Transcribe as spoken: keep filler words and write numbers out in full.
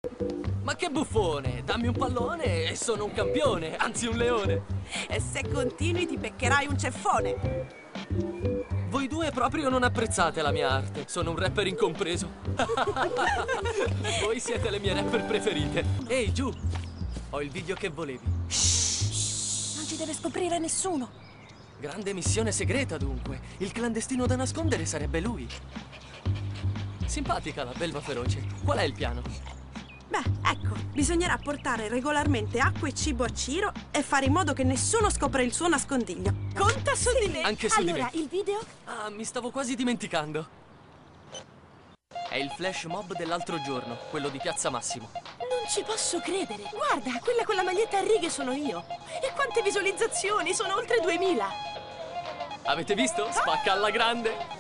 Ma che buffone! Dammi un pallone e sono un campione, anzi un leone. E se continui ti beccherai un ceffone. Voi due proprio non apprezzate la mia arte. Sono un rapper incompreso. Voi siete le mie rapper preferite. Ehi, giù! Ho il video che volevi. Non ci deve scoprire nessuno. Grande missione segreta, dunque. Il clandestino da nascondere sarebbe lui. Simpatica la belva feroce. Qual è il piano? Beh, ecco, bisognerà portare regolarmente acqua e cibo a Ciro e fare in modo che nessuno scopra il suo nascondiglio. Conta su di me. Anche su Allora, di me. il video? Ah, mi stavo quasi dimenticando. È il flash mob dell'altro giorno, quello di Piazza Massimo. Non ci posso credere. Guarda, quella con la maglietta a righe sono io. E quante visualizzazioni? Sono oltre duemila. Avete visto? Spacca alla grande!